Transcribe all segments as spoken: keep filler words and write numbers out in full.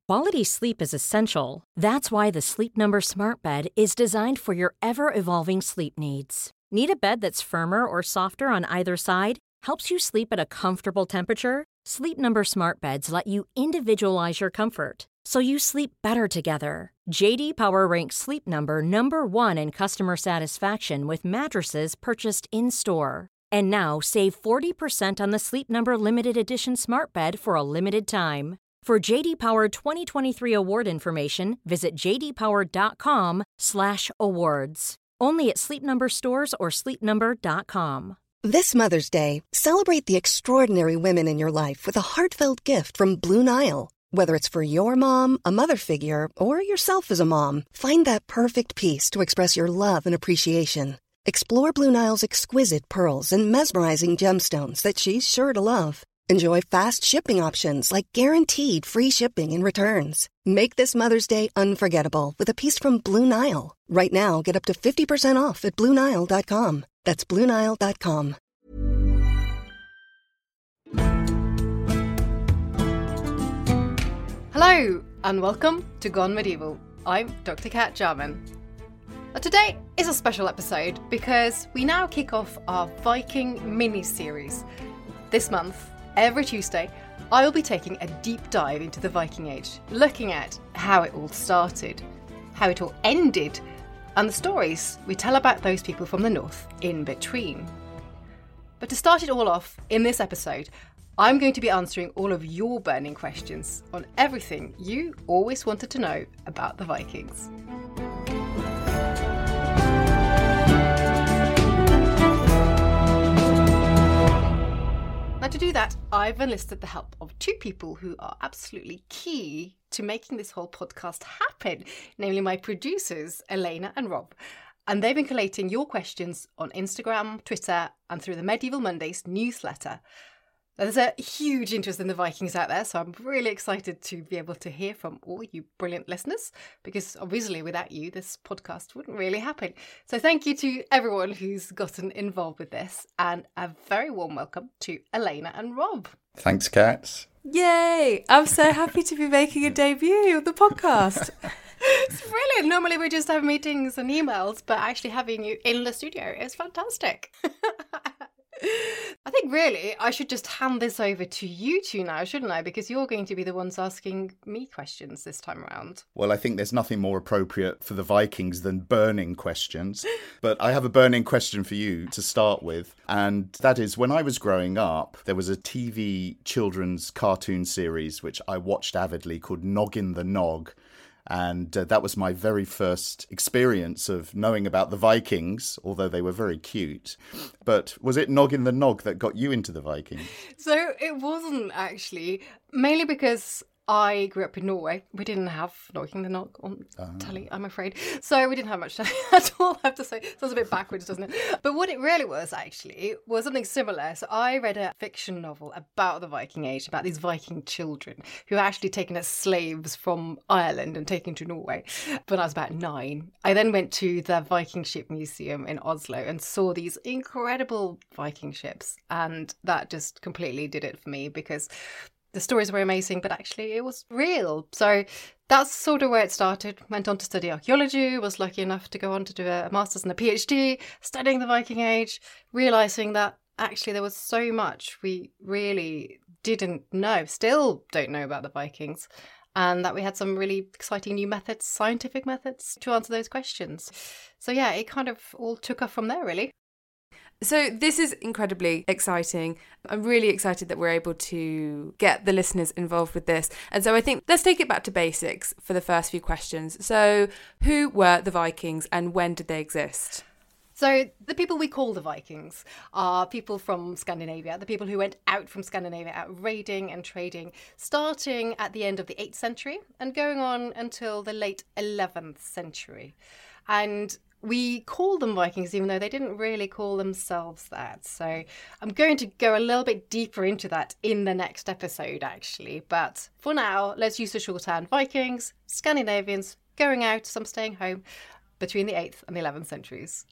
Quality sleep is essential. That's why the Sleep Number Smart Bed is designed for your ever-evolving sleep needs. Need a bed that's firmer or softer on either side? Helps you sleep at a comfortable temperature? Sleep Number Smart Beds let you individualize your comfort, so you sleep better together. J D Power ranks Sleep Number number one in customer satisfaction with mattresses purchased in-store. And now, save forty percent on the Sleep Number Limited Edition Smart Bed for a limited time. For J D Power twenty twenty-three award information, visit j d power dot com slash awards. Only at Sleep Number stores or sleep number dot com. This Mother's Day, celebrate the extraordinary women in your life with a heartfelt gift from Blue Nile. Whether it's for your mom, a mother figure, or yourself as a mom, find that perfect piece to express your love and appreciation. Explore Blue Nile's exquisite pearls and mesmerizing gemstones that she's sure to love. Enjoy fast shipping options like guaranteed free shipping and returns. Make this Mother's Day unforgettable with a piece from Blue Nile. Right now, get up to fifty percent off at blue nile dot com. That's blue nile dot com. Hello, and welcome to Gone Medieval. I'm Doctor Kat Jarman. Now, today is a special episode because we now kick off our Viking mini-series. This month, every Tuesday, I will be taking a deep dive into the Viking Age, looking at how it all started, how it all ended, and the stories we tell about those people from the north in between. But to start it all off, in this episode, I'm going to be answering all of your burning questions on everything you always wanted to know about the Vikings. Now, to do that, I've enlisted the help of two people who are absolutely key to making this whole podcast happen, namely my producers, Elena and Rob. And they've been collating your questions on Instagram, Twitter, and through the Medieval Mondays newsletter. Now, there's a huge interest in the Vikings out there, so I'm really excited to be able to hear from all you brilliant listeners, because obviously without you, this podcast wouldn't really happen. So thank you to everyone who's gotten involved with this, and a very warm welcome to Elena and Rob. Thanks, Kat. Yay! I'm so happy to be making a debut of the podcast. It's brilliant. Normally we just have meetings and emails, but actually having you in the studio is fantastic. I think really I should just hand this over to you two now, shouldn't I? Because you're going to be the ones asking me questions this time around. Well, I think there's nothing more appropriate for the Vikings than burning questions. But I have a burning question for you to start with. And that is, when I was growing up, there was a T V children's cartoon series which I watched avidly called Noggin the Nog. And uh, that was my very first experience of knowing about the Vikings, although they were very cute. But was it Noggin the Nog that got you into the Vikings? So it wasn't actually, mainly because I grew up in Norway. We didn't have Noggin the Nog on uh. telly, I'm afraid. So we didn't have much telly at all, I have to say. Sounds a bit backwards, doesn't it? But what it really was, actually, was something similar. So I read a fiction novel about the Viking Age, about these Viking children who were actually taken as slaves from Ireland and taken to Norway when I was about nine. I then went to the Viking Ship Museum in Oslo and saw these incredible Viking ships. And that just completely did it for me, because the stories were amazing, but actually it was real. So that's sort of where it started. Went on to study archaeology, was lucky enough to go on to do a master's and a PhD, studying the Viking Age, realising that actually there was so much we really didn't know, still don't know about the Vikings, and that we had some really exciting new methods, scientific methods, to answer those questions. So yeah, it kind of all took off from there, really. So this is incredibly exciting. I'm really excited that we're able to get the listeners involved with this. And so I think let's take it back to basics for the first few questions. So who were the Vikings and when did they exist? So the people we call the Vikings are people from Scandinavia, the people who went out from Scandinavia, out raiding and trading, starting at the end of the eighth century and going on until the late eleventh century. And we call them Vikings, even though they didn't really call themselves that. So I'm going to go a little bit deeper into that in the next episode, actually. But for now, let's use the shorthand Vikings, Scandinavians, going out, some staying home, between the eighth and the eleventh centuries.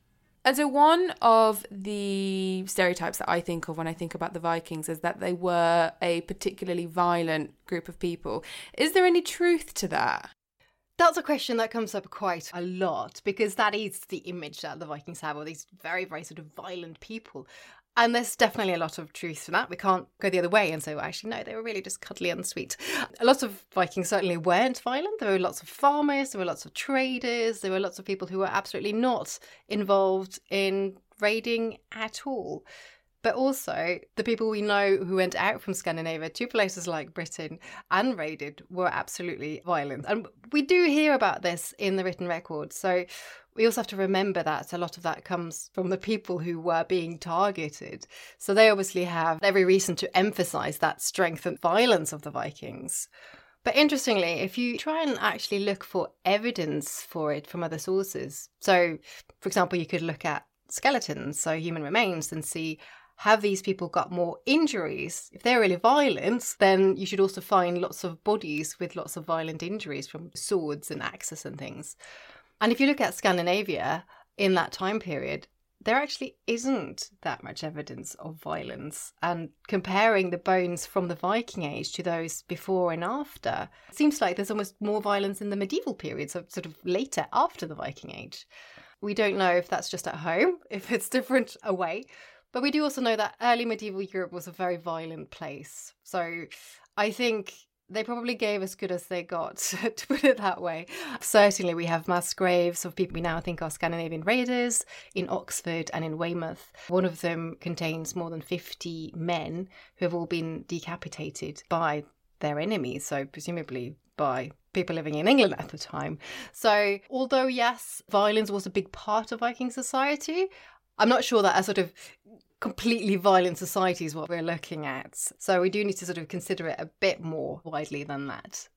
And so one of the stereotypes that I think of when I think about the Vikings is that they were a particularly violent group of people. Is there any truth to that? That's a question that comes up quite a lot, because that is the image that the Vikings have, of these very, very sort of violent people. And there's definitely a lot of truth to that. We can't go the other way and say, well, actually, no, they were really just cuddly and sweet. A lot of Vikings certainly weren't violent. There were lots of farmers, there were lots of traders, there were lots of people who were absolutely not involved in raiding at all. But also, the people we know who went out from Scandinavia to places like Britain and raided were absolutely violent. And we do hear about this in the written record. So we also have to remember that a lot of that comes from the people who were being targeted. So they obviously have every reason to emphasize that strength and violence of the Vikings. But interestingly, if you try and actually look for evidence for it from other sources, so for example, you could look at skeletons, so human remains, and see, have these people got more injuries? If they're really violent, then you should also find lots of bodies with lots of violent injuries from swords and axes and things. And if you look at Scandinavia in that time period, there actually isn't that much evidence of violence. And comparing the bones from the Viking Age to those before and after, it seems like there's almost more violence in the medieval period, so sort of later after the Viking Age. We don't know if that's just at home, if it's different away. But we do also know that early medieval Europe was a very violent place. So I think they probably gave as good as they got, to put it that way. Certainly we have mass graves of people we now think are Scandinavian raiders in Oxford and in Weymouth. One of them contains more than fifty men who have all been decapitated by their enemies, so presumably by people living in England at the time. So although, yes, violence was a big part of Viking society, I'm not sure that a sort of completely violent society is what we're looking at. So we do need to sort of consider it a bit more widely than that.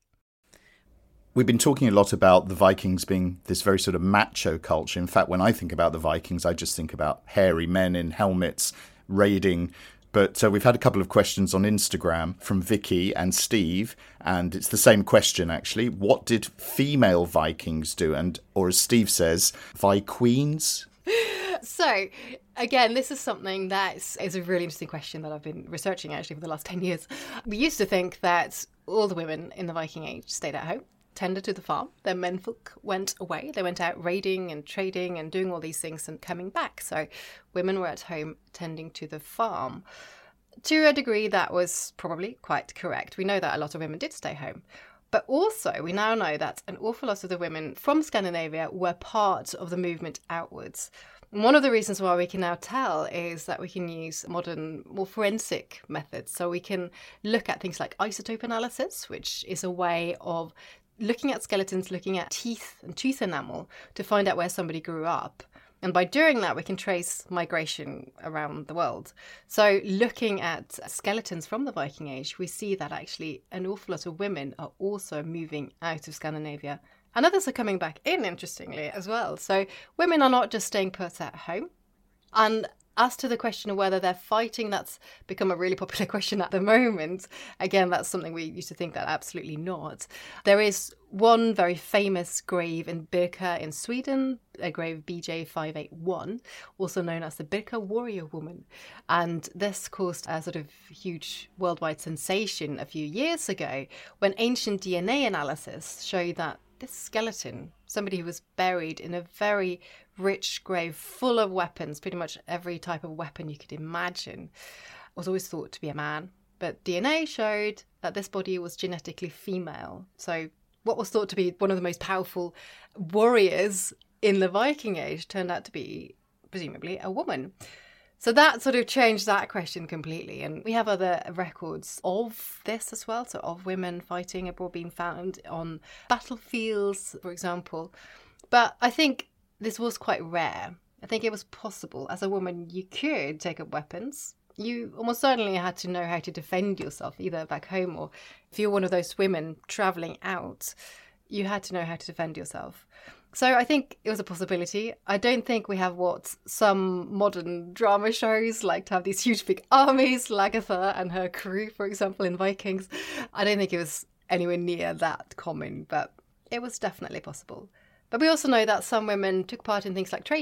We've been talking a lot about the Vikings being this very sort of macho culture. In fact, when I think about the Vikings, I just think about hairy men in helmets raiding. But uh, we've had a couple of questions on Instagram from Vicky and Steve, and it's the same question, actually. What did female Vikings do? And, or as Steve says, Vikings? So, again, this is something that is a really interesting question that I've been researching actually for the last ten years. We used to think that all the women in the Viking Age stayed at home, tended to the farm. Their menfolk went away. They went out raiding and trading and doing all these things and coming back. So women were at home tending to the farm. To a degree, that was probably quite correct. We know that a lot of women did stay home. But also, we now know that an awful lot of the women from Scandinavia were part of the movement outwards. And one of the reasons why we can now tell is that we can use modern, more forensic methods. So we can look at things like isotope analysis, which is a way of looking at skeletons, looking at teeth and tooth enamel to find out where somebody grew up. And by doing that, we can trace migration around the world. So looking at skeletons from the Viking Age, we see that actually an awful lot of women are also moving out of Scandinavia. And others are coming back in, interestingly, as well. So women are not just staying put at home. And as to the question of whether they're fighting, that's become a really popular question at the moment. Again, that's something we used to think that absolutely not. There is one very famous grave in Birka in Sweden, a grave B J five eighty-one, also known as the Birka warrior woman. And this caused a sort of huge worldwide sensation a few years ago when ancient D N A analysis showed that this skeleton, somebody who was buried in a very rich grave full of weapons, pretty much every type of weapon you could imagine, was always thought to be a man. But D N A showed that this body was genetically female. So what was thought to be one of the most powerful warriors in the Viking Age turned out to be presumably a woman. So that sort of changed that question completely. And we have other records of this as well, so of women fighting abroad being found on battlefields, for example. But I think this was quite rare. I think it was possible. As a woman, you could take up weapons. You almost certainly had to know how to defend yourself, either back home or if you're one of those women travelling out, you had to know how to defend yourself. So I think it was a possibility. I don't think we have what some modern drama shows like to have these huge big armies, Lagertha and her crew, for example, in Vikings. I don't think it was anywhere near that common, but it was definitely possible. But we also know that some women took part in things like trading.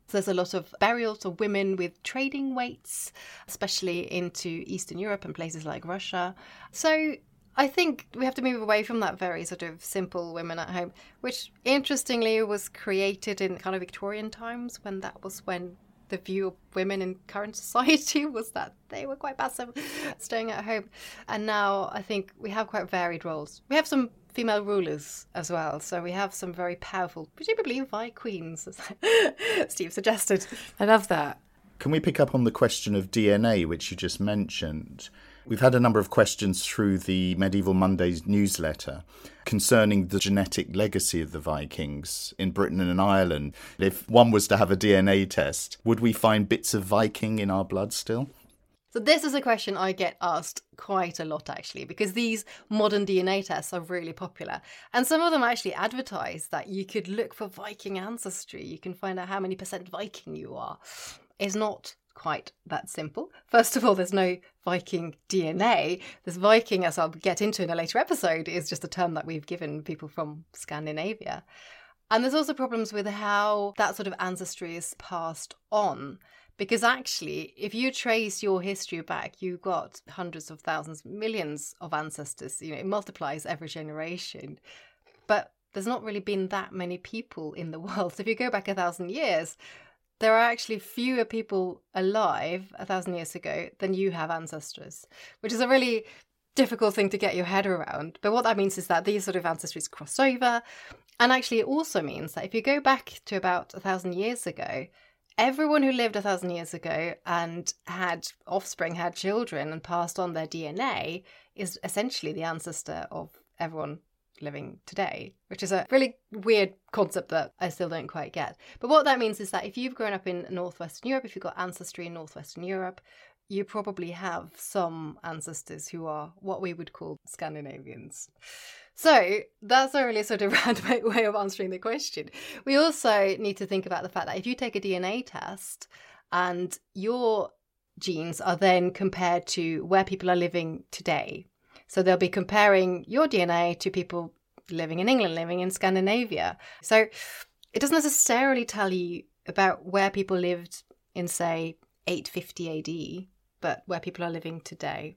So there's a lot of burials of women with trading weights, especially into Eastern Europe and places like Russia. So I think we have to move away from that very sort of simple women at home, which interestingly was created in kind of Victorian times, when that was when the view of women in current society was that they were quite passive, staying at home. And now I think we have quite varied roles. We have some female rulers as well. So we have some very powerful, presumably Vi queens, as Steve suggested. I love that. Can we pick up on the question of D N A, which you just mentioned? We've had a number of questions through the Medieval Mondays newsletter concerning the genetic legacy of the Vikings in Britain and Ireland. If one was to have a D N A test, would we find bits of Viking in our blood still? So this is a question I get asked quite a lot, actually, because these modern D N A tests are really popular. And some of them actually advertise that you could look for Viking ancestry. You can find out how many percent Viking you are. It's not quite that simple. First of all, there's no Viking D N A. This Viking, as I'll get into in a later episode, is just a term that we've given people from Scandinavia. And there's also problems with how that sort of ancestry is passed on. Because actually, if you trace your history back, you've got hundreds of thousands, millions of ancestors. You know, it multiplies every generation. But there's not really been that many people in the world. So if you go back a thousand years, there are actually fewer people alive a thousand years ago than you have ancestors, which is a really difficult thing to get your head around. But what that means is that these sort of ancestries cross over. And actually, it also means that if you go back to about a thousand years ago, everyone who lived a thousand years ago and had offspring, had children and passed on their D N A is essentially the ancestor of everyone living today, which is a really weird concept that I still don't quite get. But what that means is that if you've grown up in Northwestern Europe, if you've got ancestry in Northwestern Europe, you probably have some ancestors who are what we would call Scandinavians. So that's a really sort of roundabout way of answering the question. We also need to think about the fact that if you take a D N A test and your genes are then compared to where people are living today, so they'll be comparing your D N A to people living in England, living in Scandinavia. So it doesn't necessarily tell you about where people lived in, say, eight fifty A D, but where people are living today.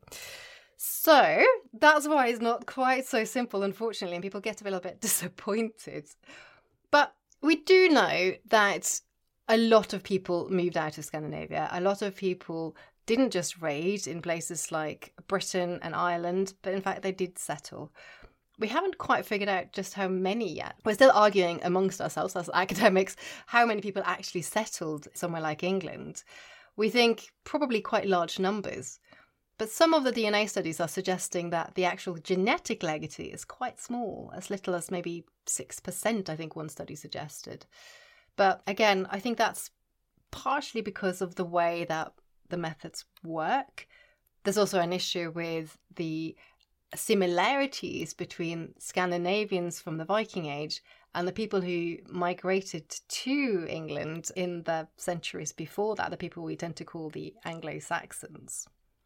So that's why it's not quite so simple, unfortunately, and people get a little bit disappointed. But we do know that a lot of people moved out of Scandinavia. A lot of people didn't just raid in places like Britain and Ireland, but in fact they did settle. We haven't quite figured out just how many yet. We're still arguing amongst ourselves as academics how many people actually settled somewhere like England. We think probably quite large numbers. But some of the D N A studies are suggesting that the actual genetic legacy is quite small, as little as maybe six percent, I think one study suggested. But again, I think that's partially because of the way that the methods work. There's also an issue with the similarities between Scandinavians from the Viking Age and the people who migrated to England in the centuries before that, the people we tend to call the Anglo-Saxons.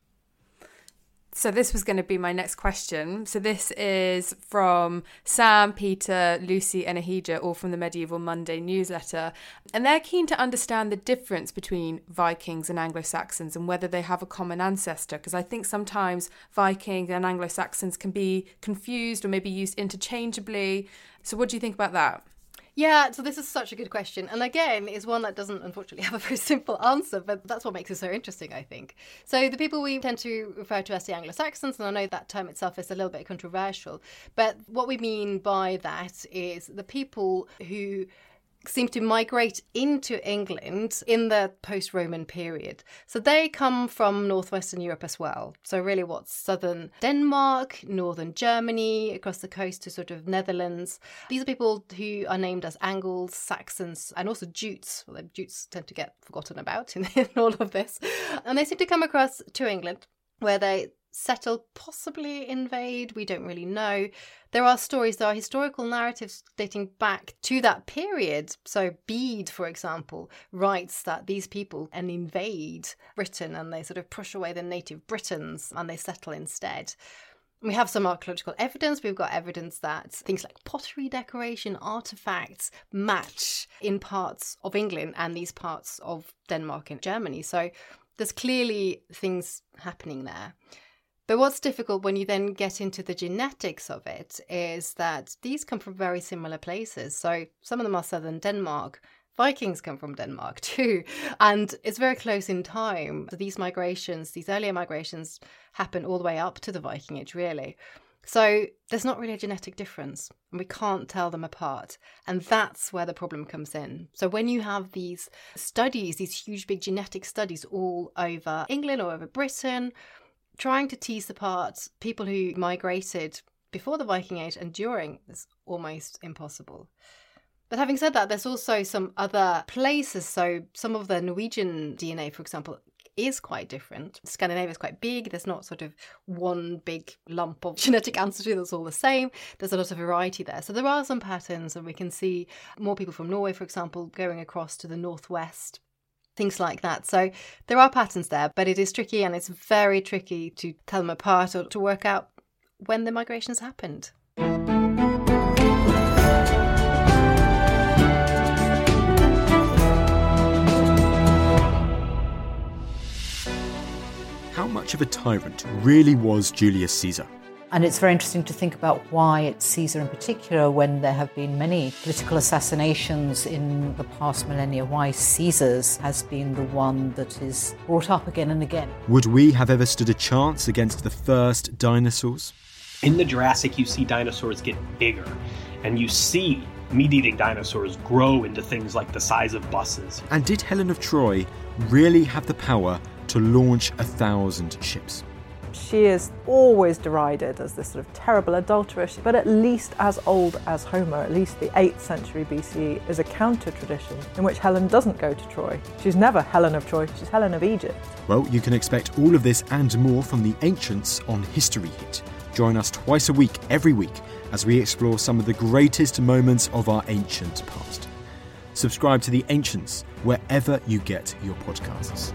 So this was going to be my next question. So this is from Sam, Peter, Lucy and Ahija, all from the Medieval Monday newsletter. And they're keen to understand the difference between Vikings and Anglo-Saxons and whether they have a common ancestor. Because I think sometimes Vikings and Anglo-Saxons can be confused or maybe used interchangeably. So what do you think about that? Yeah, so this is such a good question. And again, is one that doesn't unfortunately have a very simple answer, but that's what makes it so interesting, I think. So the people we tend to refer to as the Anglo-Saxons, and I know that term itself is a little bit controversial, but what we mean by that is the people who seem to migrate into England in the post-Roman period. So they come from northwestern Europe as well. So really what's southern Denmark, northern Germany, across the coast to sort of Netherlands. These are people who are named as Angles, Saxons, and also Jutes. Well, the Jutes tend to get forgotten about in, in all of this. And they seem to come across to England, where they settle, possibly invade, we don't really know. There are stories, there are historical narratives dating back to that period. So Bede, for example, writes that these people and invade Britain and they sort of push away the native Britons and they settle instead. We have some archaeological evidence. We've got evidence that things like pottery decoration, artifacts match in parts of England and these parts of Denmark and Germany. So there's clearly things happening there. But what's difficult when you then get into the genetics of it is that these come from very similar places. So some of them are southern Denmark. Vikings come from Denmark too. And it's very close in time. So these migrations, these earlier migrations happen all the way up to the Viking Age, really. So there's not really a genetic difference and we can't tell them apart. And that's where the problem comes in. So when you have these studies, these huge big genetic studies all over England or over Britain, trying to tease apart people who migrated before the Viking Age and during is almost impossible. But having said that, there's also some other places. So some of the Norwegian D N A, for example, is quite different. Scandinavia is quite big. There's not sort of one big lump of genetic ancestry that's all the same. There's a lot of variety there. So there are some patterns, and we can see more people from Norway, for example, going across to the northwest, things like that. So there are patterns there, but it is tricky, and it's very tricky to tell them apart or to work out when the migrations happened. How much of a tyrant really was Julius Caesar? And it's very interesting to think about why it's Caesar in particular, when there have been many political assassinations in the past millennia, why Caesar's has been the one that is brought up again and again. Would we have ever stood a chance against the first dinosaurs? In the Jurassic, you see dinosaurs get bigger, and you see meat-eating dinosaurs grow into things like the size of buses. And did Helen of Troy really have the power to launch a thousand ships? She is always derided as this sort of terrible adulteress, but at least as old as Homer, at least the eighth century B C E, is a counter-tradition in which Helen doesn't go to Troy. She's never Helen of Troy, she's Helen of Egypt. Well, you can expect all of this and more from the Ancients on History Hit. Join us twice a week, every week, as we explore some of the greatest moments of our ancient past. Subscribe to The Ancients wherever you get your podcasts.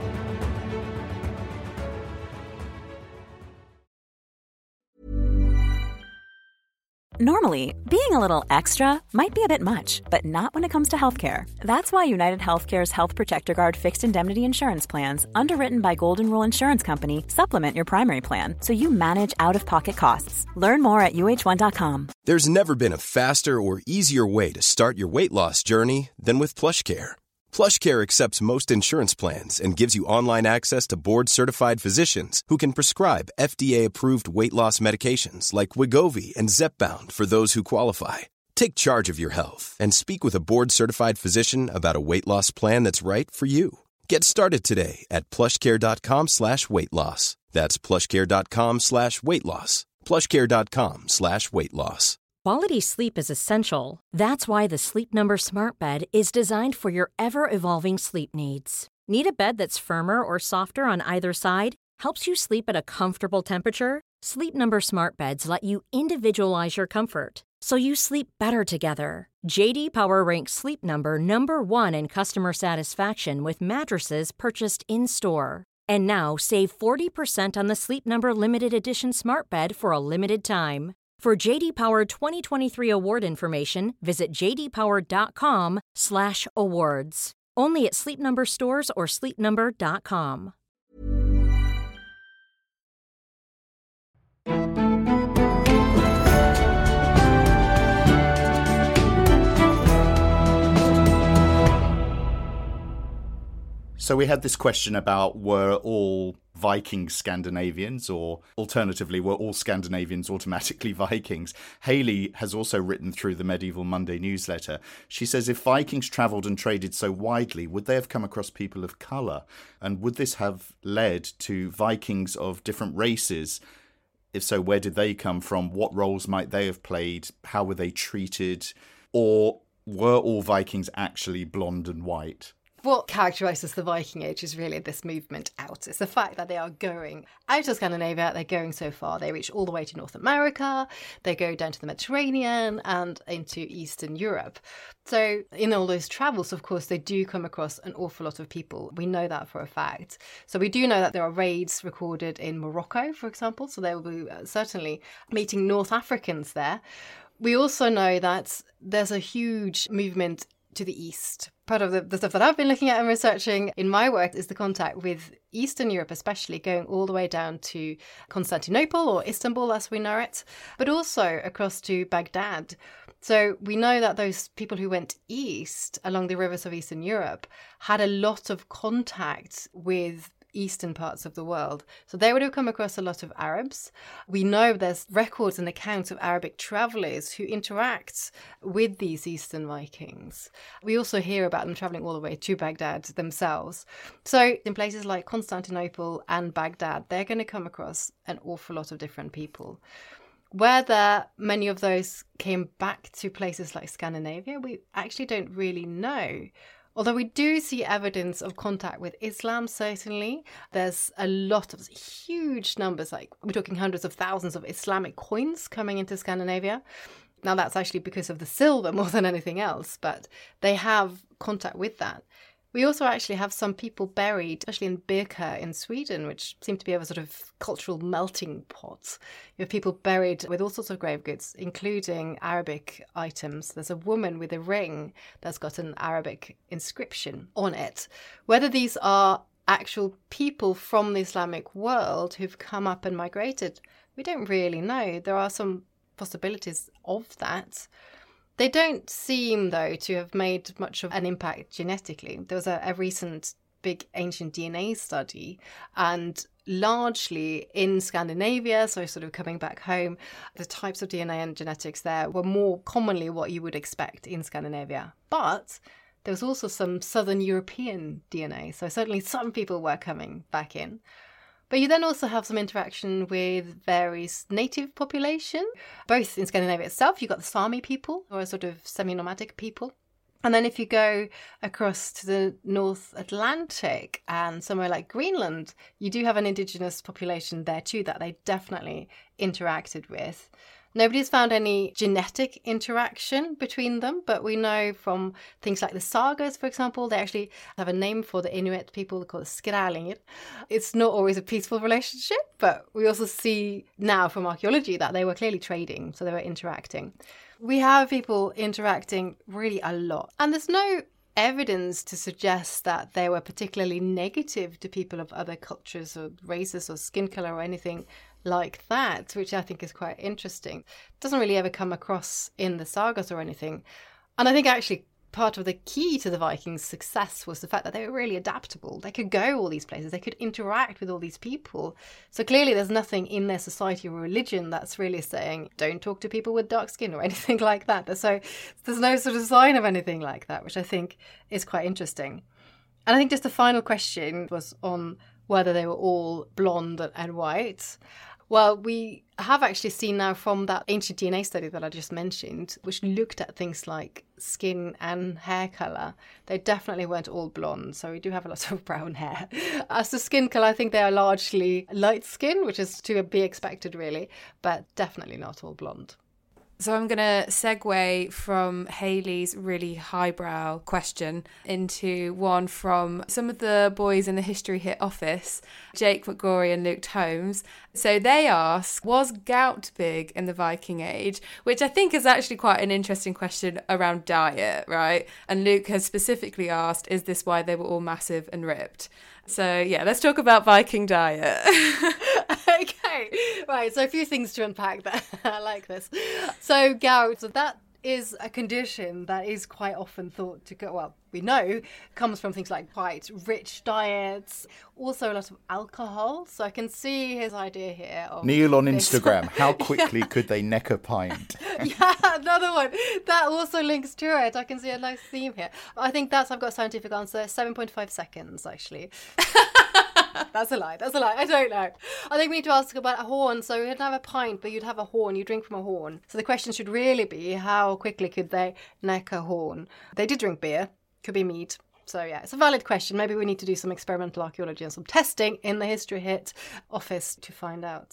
Normally, being a little extra might be a bit much, but not when it comes to healthcare. That's why United Healthcare's Health Protector Guard fixed indemnity insurance plans, underwritten by Golden Rule Insurance Company, supplement your primary plan so you manage out-of-pocket costs. Learn more at U H one dot com. There's never been a faster or easier way to start your weight loss journey than with PlushCare. PlushCare accepts most insurance plans and gives you online access to board-certified physicians who can prescribe F D A-approved weight loss medications like Wegovy and Zepbound for those who qualify. Take charge of your health and speak with a board-certified physician about a weight loss plan that's right for you. Get started today at plushcare.com slash weight loss. That's plushcare.com slash weight loss. plushcare.com slash weight loss. Quality sleep is essential. That's why the Sleep Number Smart Bed is designed for your ever-evolving sleep needs. Need a bed that's firmer or softer on either side? Helps you sleep at a comfortable temperature? Sleep Number Smart Beds let you individualize your comfort, so you sleep better together. J D Power ranks Sleep Number number one in customer satisfaction with mattresses purchased in-store. And now save forty percent on the Sleep Number Limited Edition Smart Bed for a limited time. For J D Power twenty twenty-three award information, visit jdpower.com slash awards. Only at Sleep Number stores or sleep number dot com. So we had this question about, were all Vikings Scandinavians, or alternatively, were all Scandinavians automatically Vikings? Hayley has also written through the Medieval Monday newsletter. She says, if Vikings travelled and traded so widely, would they have come across people of colour? And would this have led to Vikings of different races? If so, where did they come from? What roles might they have played? How were they treated? Or were all Vikings actually blonde and white? What characterises the Viking Age is really this movement out. It's the fact that they are going out of Scandinavia. They're going so far. They reach all the way to North America. They go down to the Mediterranean and into Eastern Europe. So in all those travels, of course, they do come across an awful lot of people. We know that for a fact. So we do know that there are raids recorded in Morocco, for example. So they will be certainly meeting North Africans there. We also know that there's a huge movement to the east. Part of the, the stuff that I've been looking at and researching in my work is the contact with Eastern Europe, especially going all the way down to Constantinople or Istanbul as we know it, but also across to Baghdad. So we know that those people who went east along the rivers of Eastern Europe had a lot of contact with eastern parts of the world. So they would have come across a lot of Arabs. We know there's records and accounts of Arabic travellers who interact with these Eastern Vikings. We also hear about them travelling all the way to Baghdad themselves. So in places like Constantinople and Baghdad, they're going to come across an awful lot of different people. Whether many of those came back to places like Scandinavia, we actually don't really know. Although we do see evidence of contact with Islam, certainly. There's a lot of huge numbers, like we're talking hundreds of thousands of Islamic coins coming into Scandinavia. Now, that's actually because of the silver more than anything else, but they have contact with that. We also actually have some people buried, especially in Birka in Sweden, which seem to be a sort of cultural melting pot. You have people buried with all sorts of grave goods, including Arabic items. There's a woman with a ring that's got an Arabic inscription on it. Whether these are actual people from the Islamic world who've come up and migrated, we don't really know. There are some possibilities of that. They don't seem, though, to have made much of an impact genetically. There was a, a recent big ancient D N A study, and largely in Scandinavia, so sort of coming back home, the types of D N A and genetics there were more commonly what you would expect in Scandinavia. But there was also some Southern European D N A, so certainly some people were coming back in. But you then also have some interaction with various native population, both in Scandinavia itself. You've got the Sami people, or a sort of semi-nomadic people. And then if you go across to the North Atlantic and somewhere like Greenland, you do have an indigenous population there too that they definitely interacted with. Nobody's found any genetic interaction between them, but we know from things like the sagas, for example, they actually have a name for the Inuit people called Skrælingr. It's not always a peaceful relationship, but we also see now from archaeology that they were clearly trading, so they were interacting. We have people interacting really a lot, and there's no evidence to suggest that they were particularly negative to people of other cultures or races or skin colour or anything like that, which I think is quite interesting. It doesn't really ever come across in the sagas or anything. And I think actually part of the key to the Vikings' success was the fact that they were really adaptable. They could go all these places, they could interact with all these people. So clearly there's nothing in their society or religion that's really saying, don't talk to people with dark skin or anything like that. So there's no sort of sign of anything like that, which I think is quite interesting. And I think just the final question was on whether they were all blonde and white. Well, we have actually seen now from that ancient D N A study that I just mentioned, which looked at things like skin and hair colour, they definitely weren't all blonde. So we do have a lot of brown hair. As to skin colour, I think they are largely light skin, which is to be expected really, but definitely not all blonde. So I'm going to segue from Hayley's really highbrow question into one from some of the boys in the History Hit office, Jake McGrory and Luke Holmes. So they ask, was gout big in the Viking Age? Which I think is actually quite an interesting question around diet, right? And Luke has specifically asked, is this why they were all massive and ripped? So yeah, let's talk about Viking diet. Okay, right, so a few things to unpack there. I like this. So gout, so that is a condition that is quite often thought to go, well, we know comes from things like quite rich diets, also a lot of alcohol. So I can see his idea here of Neil on this. Instagram, how quickly could they neck a pint? Yeah, another one. That also links to it. I can see a nice theme here. I think that's, I've got a scientific answer, seven point five seconds, actually. That's a lie. That's a lie. I don't know. I think we need to ask about a horn. So you'd have a pint, but you'd have a horn. You drink from a horn. So the question should really be, how quickly could they neck a horn? They did drink beer. Could be mead. So yeah, it's a valid question. Maybe we need to do some experimental archaeology and some testing in the History Hit office to find out.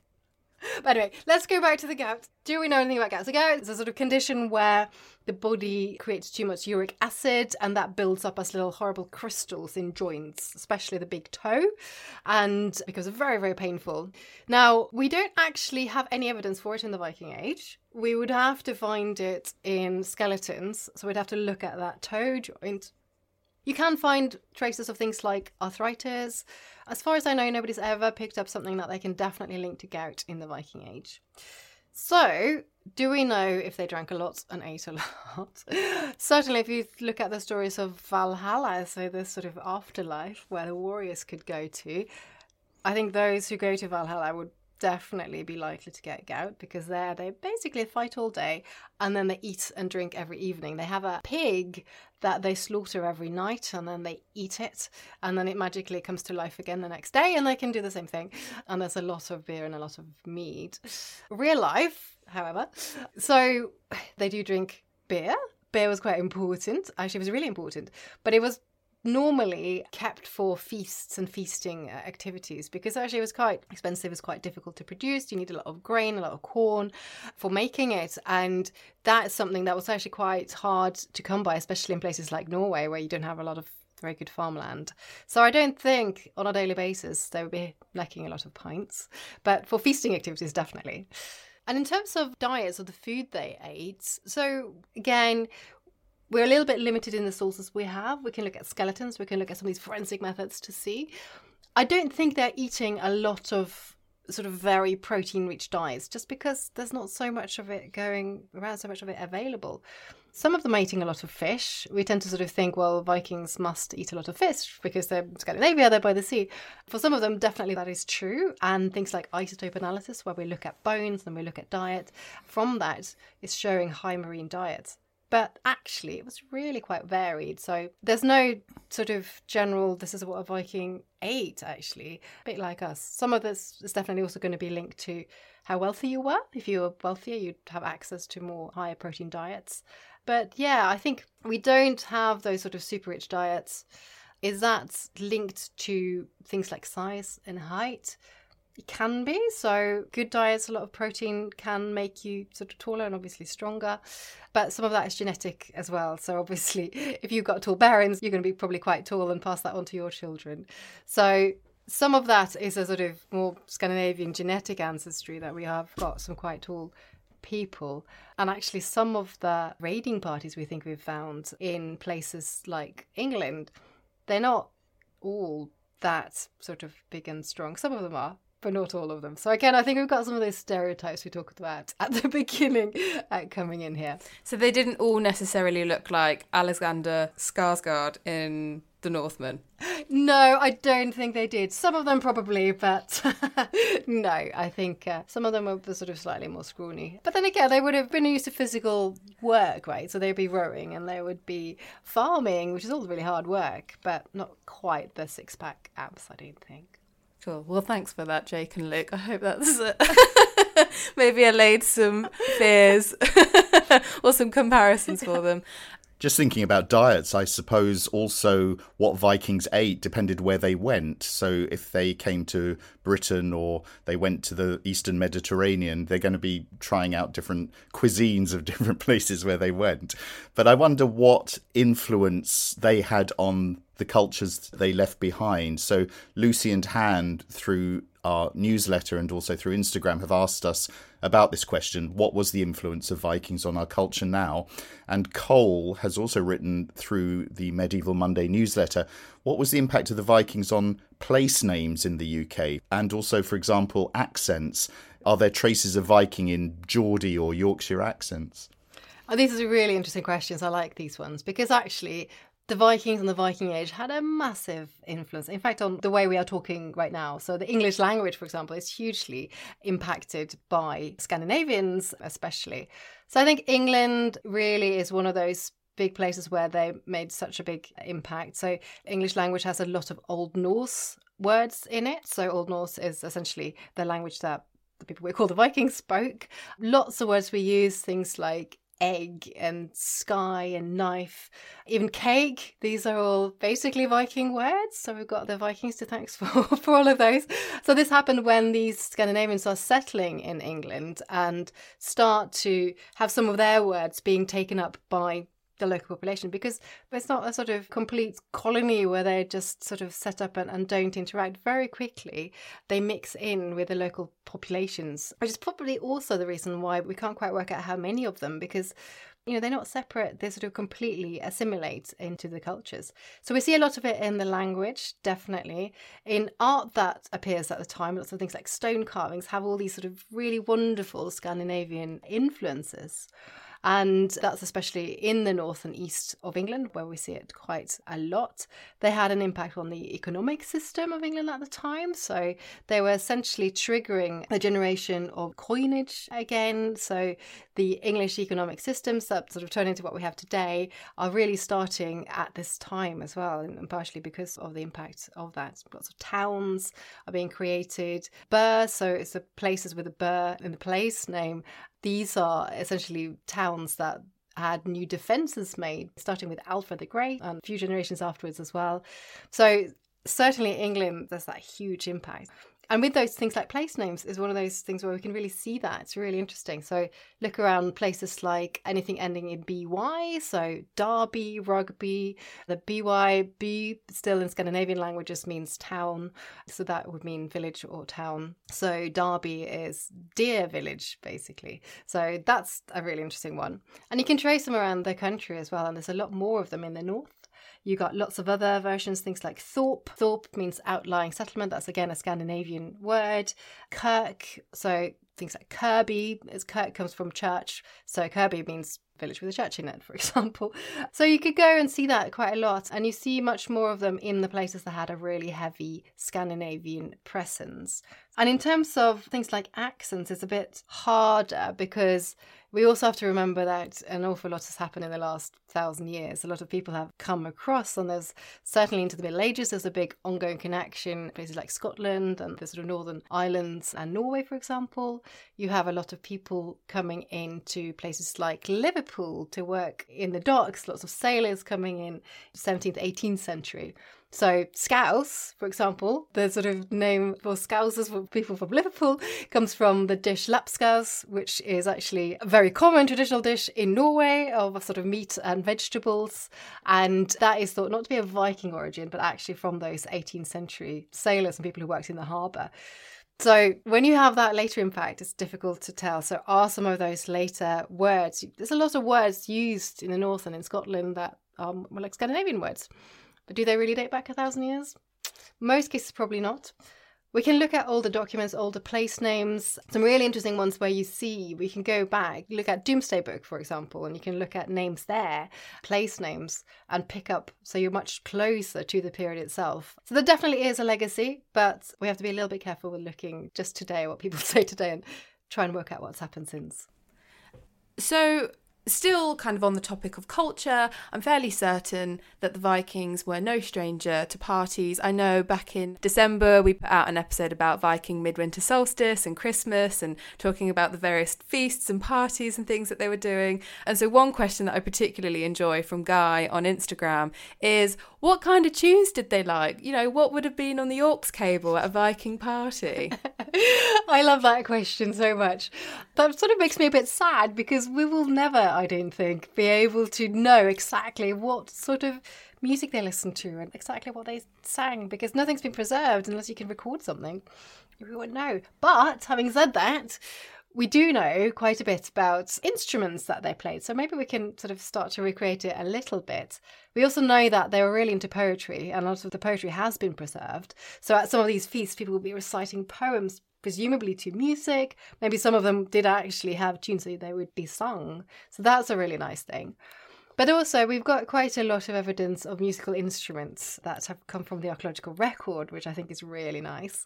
But anyway, let's go back to the gout. Do we know anything about gout? So gout is a sort of condition where the body creates too much uric acid and that builds up as little horrible crystals in joints, especially the big toe, and becomes very, very painful. Now, we don't actually have any evidence for it in the Viking Age. We would have to find it in skeletons, so we'd have to look at that toe joint. You can find traces of things like arthritis. As far as I know, nobody's ever picked up something that they can definitely link to gout in the Viking Age. So, do we know if they drank a lot and ate a lot? Certainly, if you look at the stories of Valhalla, so this sort of afterlife where the warriors could go to, I think those who go to Valhalla would definitely be likely to get gout, because there they basically fight all day and then they eat and drink every evening. They have a pig that they slaughter every night and then they eat it, and then it magically comes to life again the next day and they can do the same thing. And there's a lot of beer and a lot of mead. Real life, however, so they do drink beer. Beer was quite important. Actually, it was really important, but it was normally kept for feasts and feasting activities, because actually it was quite expensive, it was quite difficult to produce. You need a lot of grain, a lot of corn for making it, and that's something that was actually quite hard to come by, especially in places like Norway where you don't have a lot of very good farmland. So I don't think on a daily basis they would be necking a lot of pints, but for feasting activities definitely. And in terms of diets or the food they ate, so again, we're a little bit limited in the sources we have. We can look at skeletons. We can look at some of these forensic methods to see. I don't think they're eating a lot of sort of very protein-rich diets, just because there's not so much of it going around, so much of it available. Some of them are eating a lot of fish. We tend to sort of think, well, Vikings must eat a lot of fish because they're in Scandinavia, they're by the sea. For some of them, definitely that is true. And things like isotope analysis, where we look at bones and we look at diet, from that is showing high marine diets. But actually, it was really quite varied. So there's no sort of general, this is what a Viking ate, actually. A bit like us. Some of this is definitely also going to be linked to how wealthy you were. If you were wealthier, you'd have access to more higher protein diets. But yeah, I think we don't have those sort of super rich diets. Is that linked to things like size and height? It can be. So good diets, a lot of protein can make you sort of taller and obviously stronger. But some of that is genetic as well. So obviously, if you've got tall parents, you're going to be probably quite tall and pass that on to your children. So some of that is a sort of more Scandinavian genetic ancestry, that we have got some quite tall people. And actually, some of the raiding parties we think we've found in places like England, they're not all that sort of big and strong. Some of them are, but not all of them. So again, I think we've got some of those stereotypes we talked about at the beginning uh, coming in here. So they didn't all necessarily look like Alexander Skarsgård in The Northman? No, I don't think they did. Some of them probably, but no, I think uh, some of them were sort of slightly more scrawny. But then again, they would have been used to physical work, right? So they'd be rowing and they would be farming, which is all really hard work, but not quite the six-pack abs, I don't think. Cool. Well, thanks for that, Jake and Luke. I hope that's uh, maybe allayed some fears or some comparisons for them. Just thinking about diets, I suppose also what Vikings ate depended where they went. So if they came to Britain or they went to the Eastern Mediterranean, they're going to be trying out different cuisines of different places where they went. But I wonder what influence they had on the cultures they left behind. So Lucy and Han, through our newsletter and also through Instagram, have asked us about this question: what was the influence of Vikings on our culture now? And Cole has also written through the Medieval Monday newsletter, what was the impact of the Vikings on place names in the U K? And also, for example, accents. Are there traces of Viking in Geordie or Yorkshire accents? Oh, these are really interesting questions. I like these ones because actually the Vikings and the Viking Age had a massive influence, in fact, on the way we are talking right now. So the English language, for example, is hugely impacted by Scandinavians, especially. So I think England really is one of those big places where they made such a big impact. So English language has a lot of Old Norse words in it. So Old Norse is essentially the language that the people we call the Vikings spoke. Lots of words we use, things like egg and sky and knife, even cake. These are all basically Viking words. So we've got the Vikings to thanks for, for all of those. So this happened when these Scandinavians are settling in England and start to have some of their words being taken up by the local population, because it's not a sort of complete colony where they just sort of set up and, and don't interact. Very quickly they mix in with the local populations, which is probably also the reason why we can't quite work out how many of them, because you know, they're not separate, they sort of completely assimilate into the cultures. So we see a lot of it in the language, definitely. In art that appears at the time, lots of things like stone carvings have all these sort of really wonderful Scandinavian influences. And that's especially in the north and east of England, where we see it quite a lot. They had an impact on the economic system of England at the time. So they were essentially triggering the generation of coinage again. So the English economic systems that sort of turn into what we have today are really starting at this time as well, and partially because of the impact of that. Lots of towns are being created. Burr, so it's the places with a burr in the place name. These are essentially towns that had new defences made, starting with Alfred the Great and a few generations afterwards as well. So certainly England, there's that huge impact. And with those things like place names is one of those things where we can really see that. It's really interesting. So look around places like anything ending in B Y, so Derby, Rugby, the B Y, B still in Scandinavian languages means town. So that would mean village or town. So Derby is deer village, basically. So that's a really interesting one. And you can trace them around the country as well. And there's a lot more of them in the north. You got lots of other versions, things like Thorpe. Thorpe means outlying settlement. That's again a Scandinavian word. Kirk, so things like Kirby. As Kirk comes from church, so Kirby means village with a church in it, for example. So you could go and see that quite a lot, and you see much more of them in the places that had a really heavy Scandinavian presence. And in terms of things like accents, it's a bit harder because we also have to remember that an awful lot has happened in the last thousand years. A lot of people have come across, and there's certainly into the Middle Ages, there's a big ongoing connection. Places like Scotland and the sort of Northern Islands and Norway, for example. You have a lot of people coming into places like Liverpool to work in the docks, lots of sailors coming in seventeenth, eighteenth century. So Scouse, for example, the sort of name for Scousers, for people from Liverpool, comes from the dish lapskaus, which is actually a very common traditional dish in Norway of a sort of meat and vegetables. And that is thought not to be of Viking origin, but actually from those eighteenth century sailors and people who worked in the harbour. So when you have that later impact, it's difficult to tell. So are some of those later words, there's a lot of words used in the north and in Scotland that are more like Scandinavian words. But do they really date back a thousand years? Most cases, probably not. We can look at older documents, older place names, some really interesting ones where you see, we can go back, look at Domesday Book, for example, and you can look at names there, place names, and pick up, so you're much closer to the period itself. So there definitely is a legacy, but we have to be a little bit careful with looking just today, what people say today, and try and work out what's happened since. So, still kind of on the topic of culture, I'm fairly certain that the Vikings were no stranger to parties. I know back in December we put out an episode about Viking midwinter solstice and Christmas and talking about the various feasts and parties and things that they were doing. And so one question that I particularly enjoy from Guy on Instagram is, what kind of tunes did they like? You know, what would have been on the aux cable at a Viking party? I love that question so much. That sort of makes me a bit sad because we will never, I don't think, be able to know exactly what sort of music they listened to and exactly what they sang, because nothing's been preserved unless you can record something. We won't know. But having said that, we do know quite a bit about instruments that they played, so maybe we can sort of start to recreate it a little bit. We also know that they were really into poetry, and a lot of the poetry has been preserved. So at some of these feasts, people will be reciting poems, presumably to music. Maybe some of them did actually have tunes so they would be sung. So that's a really nice thing. But also, we've got quite a lot of evidence of musical instruments that have come from the archaeological record, which I think is really nice.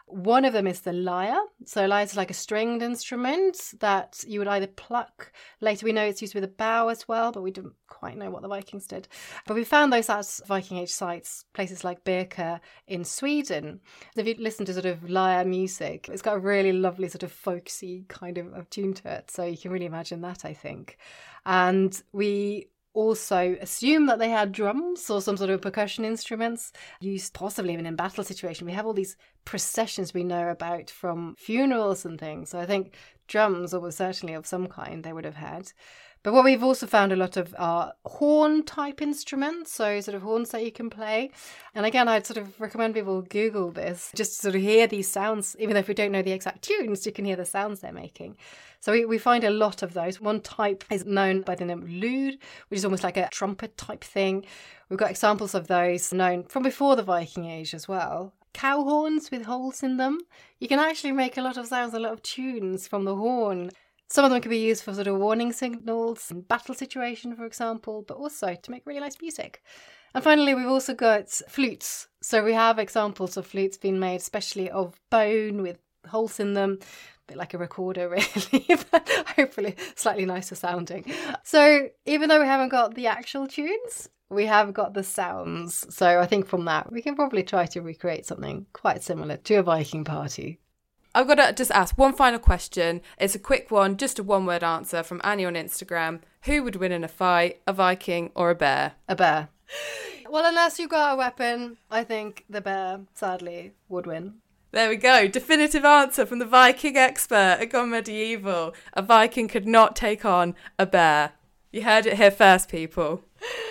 One of them is the lyre. So lyre is like a stringed instrument that you would either pluck. Later we know it's used with a bow as well, but we don't quite know what the Vikings did. But we found those at Viking Age sites, places like Birka in Sweden. If you listen to sort of lyre music, it's got a really lovely sort of folksy kind of, of tune to it. So you can really imagine that, I think. And we also assume that they had drums or some sort of percussion instruments used possibly even in battle situation. We have all these processions we know about from funerals and things. So I think drums, or certainly of some kind, they would have had. But what we've also found a lot of are horn type instruments, so sort of horns that you can play. And again, I'd sort of recommend people Google this, just to sort of hear these sounds. Even though if we don't know the exact tunes, you can hear the sounds they're making. So we, we find a lot of those. One type is known by the name of lute, which is almost like a trumpet type thing. We've got examples of those known from before the Viking Age as well. Cow horns with holes in them. You can actually make a lot of sounds, a lot of tunes from the horn. Some of them can be used for sort of warning signals in battle situation, for example, but also to make really nice music. And finally, we've also got flutes. So we have examples of flutes being made especially of bone with holes in them. Bit like a recorder, really, but hopefully slightly nicer sounding. So even though we haven't got the actual tunes, we have got the sounds. So I think from that, we can probably try to recreate something quite similar to a Viking party. I've got to just ask one final question. It's a quick one, just a one-word answer from Annie on Instagram. Who would win in a fight, a Viking or a bear? A bear. Well, unless you've got a weapon, I think the bear, sadly, would win. There we go. Definitive answer from the Viking expert at Gone Medieval. A Viking could not take on a bear. You heard it here first, people.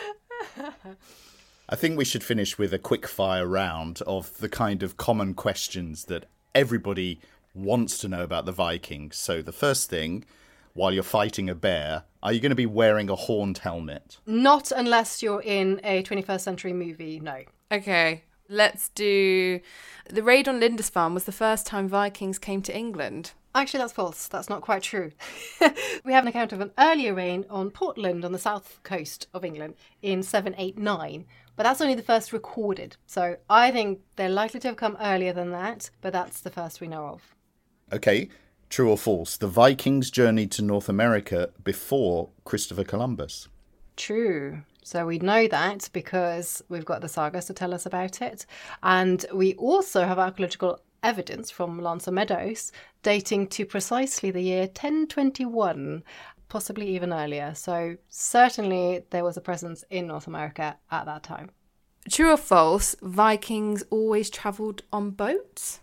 I think we should finish with a quick fire round of the kind of common questions that everybody wants to know about the Vikings. So the first thing, while you're fighting a bear, are you going to be wearing a horned helmet? Not unless you're in a twenty-first century movie, no. Okay. Let's do... The raid on Lindisfarne was the first time Vikings came to England. Actually, that's false. That's not quite true. We have an account of an earlier raid on Portland on the south coast of England in seven eighty-nine, but that's only the first recorded. So I think they're likely to have come earlier than that, but that's the first we know of. Okay, true or false? The Vikings journeyed to North America before Christopher Columbus. True. So we know that because we've got the sagas to tell us about it. And we also have archaeological evidence from Lancer Meadows dating to precisely the year ten twenty-one, possibly even earlier. So certainly there was a presence in North America at that time. True or false, Vikings always travelled on boats?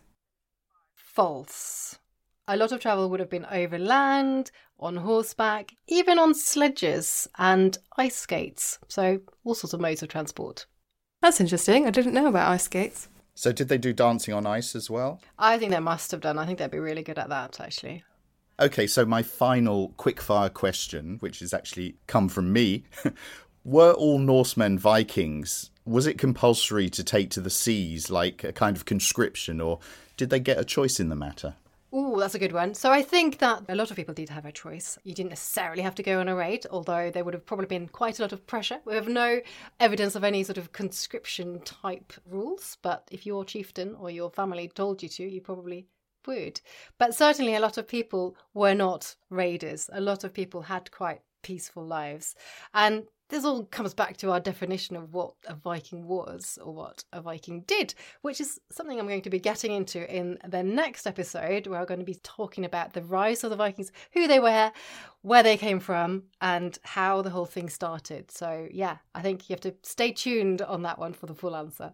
False. A lot of travel would have been overland, on horseback, even on sledges and ice skates. So all sorts of modes of transport. That's interesting. I didn't know about ice skates. So did they do dancing on ice as well? I think they must have done. I think they'd be really good at that, actually. Okay, so my final quickfire question, which has actually come from me. Were all Norsemen Vikings? Was it compulsory to take to the seas, like a kind of conscription, or did they get a choice in the matter? Oh, that's a good one. So I think that a lot of people did have a choice. You didn't necessarily have to go on a raid, although there would have probably been quite a lot of pressure. We have no evidence of any sort of conscription type rules, but if your chieftain or your family told you to, you probably would. But certainly a lot of people were not raiders. A lot of people had quite peaceful lives. And this all comes back to our definition of what a Viking was or what a Viking did, which is something I'm going to be getting into in the next episode, where I'm going to be talking about the rise of the Vikings, who they were, where they came from, and how the whole thing started. So yeah, I think you have to stay tuned on that one for the full answer.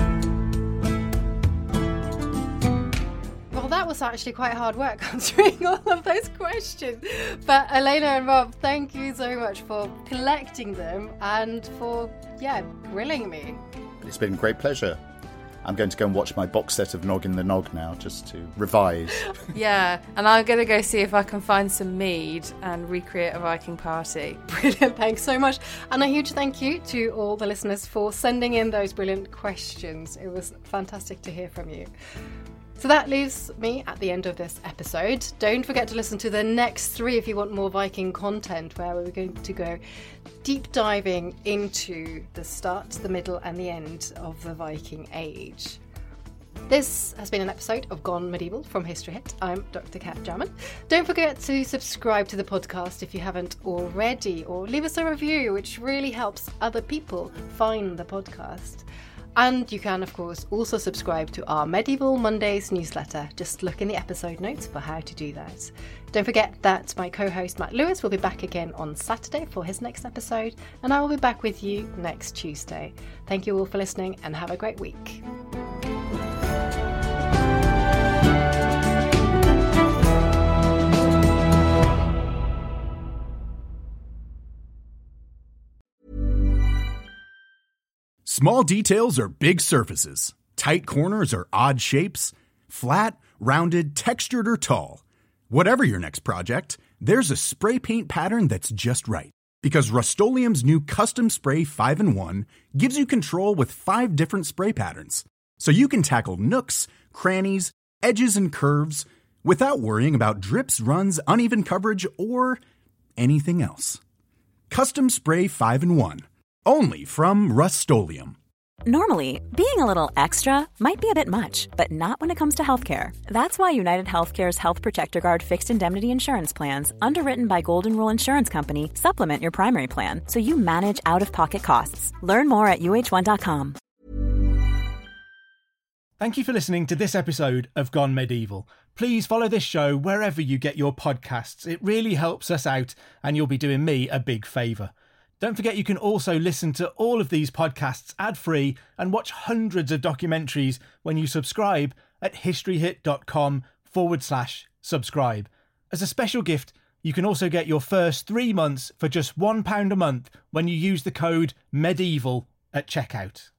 Well, that was actually quite hard work answering all of those questions. But Elena and Rob, thank you so much for collecting them and for, yeah, grilling me. It's been a great pleasure. I'm going to go and watch my box set of Noggin the Nog now, just to revise. Yeah, and I'm going to go see if I can find some mead and recreate a Viking party. Brilliant, thanks so much. And a huge thank you to all the listeners for sending in those brilliant questions. It was fantastic to hear from you. So that leaves me at the end of this episode. Don't forget to listen to the next three if you want more Viking content, where we're going to go deep diving into the start, the middle and the end of the Viking Age. This has been an episode of Gone Medieval from History Hit. I'm Doctor Kat Jarman. Don't forget to subscribe to the podcast if you haven't already, or leave us a review, which really helps other people find the podcast. And you can, of course, also subscribe to our Medieval Mondays newsletter. Just look in the episode notes for how to do that. Don't forget that my co-host Matt Lewis will be back again on Saturday for his next episode, and I will be back with you next Tuesday. Thank you all for listening, and have a great week. Small details are big surfaces. Tight corners are odd shapes. Flat, rounded, textured, or tall. Whatever your next project, there's a spray paint pattern that's just right. Because Rust-Oleum's new Custom Spray five in one gives you control with five different spray patterns. So you can tackle nooks, crannies, edges, and curves without worrying about drips, runs, uneven coverage, or anything else. Custom Spray five in one. Only from Rust-Oleum. Normally, being a little extra might be a bit much, but not when it comes to healthcare. That's why United Healthcare's Health Protector Guard fixed indemnity insurance plans, underwritten by Golden Rule Insurance Company, supplement your primary plan so you manage out-of-pocket costs. Learn more at U H one dot com. Thank you for listening to this episode of Gone Medieval. Please follow this show wherever you get your podcasts. It really helps us out, and you'll be doing me a big favour. Don't forget you can also listen to all of these podcasts ad-free and watch hundreds of documentaries when you subscribe at historyhit.com forward slash subscribe. As a special gift, you can also get your first three months for just one pound a month when you use the code MEDIEVAL at checkout.